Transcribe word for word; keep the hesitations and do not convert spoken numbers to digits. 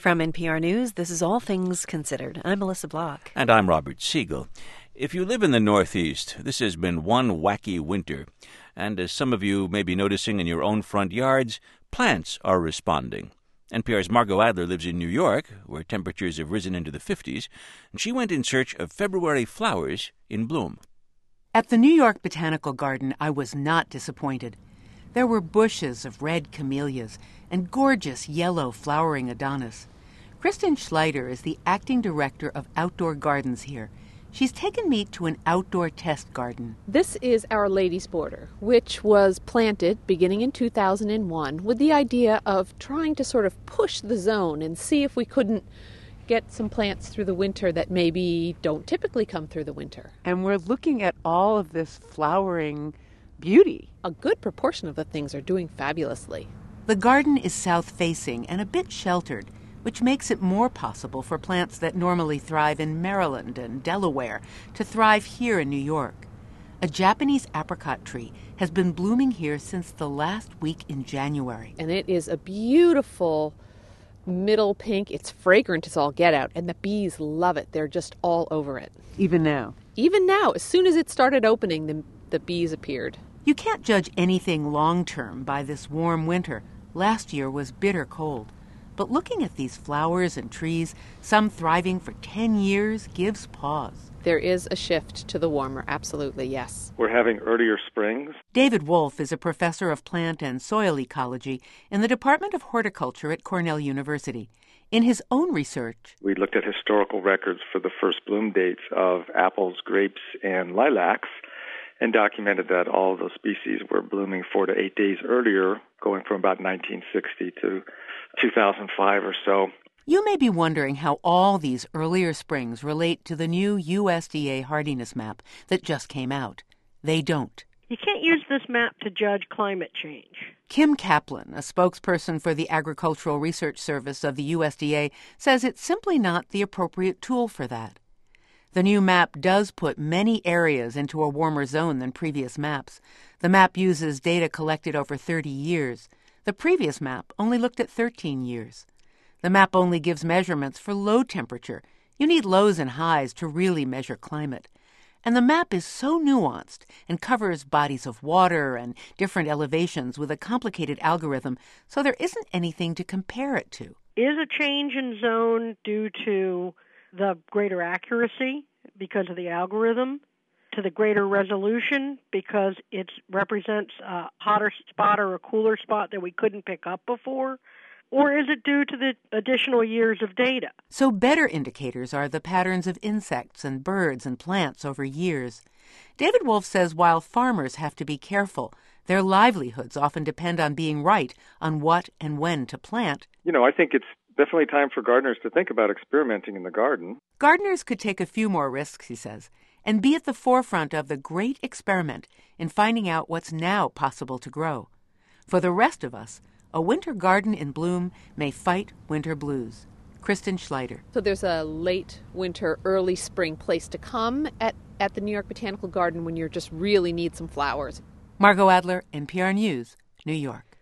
From N P R News, this is All Things Considered. I'm Melissa Block. And I'm Robert Siegel. If you live in the Northeast, this has been one wacky winter. And as some of you may be noticing in your own front yards, plants are responding. N P R's Margot Adler lives in New York, where temperatures have risen into the fifties, and she went in search of February flowers in bloom. At the New York Botanical Garden, I was not disappointed. There were bushes of red camellias and gorgeous yellow flowering Adonis. Kristen Schleider is the acting director of outdoor gardens here. She's taken me to an outdoor test garden. This is Our Lady's Border, which was planted beginning in two thousand one with the idea of trying to sort of push the zone and see if we couldn't get some plants through the winter that maybe don't typically come through the winter. And we're looking at all of this flowering beauty. A good proportion of the things are doing fabulously. The garden is south-facing and a bit sheltered, which makes it more possible for plants that normally thrive in Maryland and Delaware to thrive here in New York. A Japanese apricot tree has been blooming here since the last week in January. And it is a beautiful middle pink. It's fragrant as all get out, and the bees love it. They're just all over it. Even now? Even now. As soon as it started opening, the, the bees appeared. You can't judge anything long-term by this warm winter. Last year was bitter cold. But looking at these flowers and trees, some thriving for ten years, gives pause. There is a shift to the warmer, absolutely, yes. We're having earlier springs. David Wolf is a professor of plant and soil ecology in the Department of Horticulture at Cornell University. In his own research, we looked at historical records for the first bloom dates of apples, grapes, and lilacs, and documented that all of those species were blooming four to eight days earlier, going from about nineteen sixty to two thousand five or so. You may be wondering how all these earlier springs relate to the new U S D A hardiness map that just came out. They don't. You can't use this map to judge climate change. Kim Kaplan, a spokesperson for the Agricultural Research Service of the U S D A, says it's simply not the appropriate tool for that. The new map does put many areas into a warmer zone than previous maps. The map uses data collected over thirty years. The previous map only looked at thirteen years. The map only gives measurements for low temperature. You need lows and highs to really measure climate. And the map is so nuanced and covers bodies of water and different elevations with a complicated algorithm, so there isn't anything to compare it to. Is a change in zone due to the greater accuracy because of the algorithm, to the greater resolution because it represents a hotter spot or a cooler spot that we couldn't pick up before? Or is it due to the additional years of data? So better indicators are the patterns of insects and birds and plants over years. David Wolf says while farmers have to be careful, their livelihoods often depend on being right on what and when to plant. You know, I think it's definitely time for gardeners to think about experimenting in the garden. Gardeners could take a few more risks, he says, and be at the forefront of the great experiment in finding out what's now possible to grow. For the rest of us, a winter garden in bloom may fight winter blues. Kristen Schleider. So there's a late winter, early spring place to come at, at the New York Botanical Garden when you just really need some flowers. Margot Adler, N P R News, New York.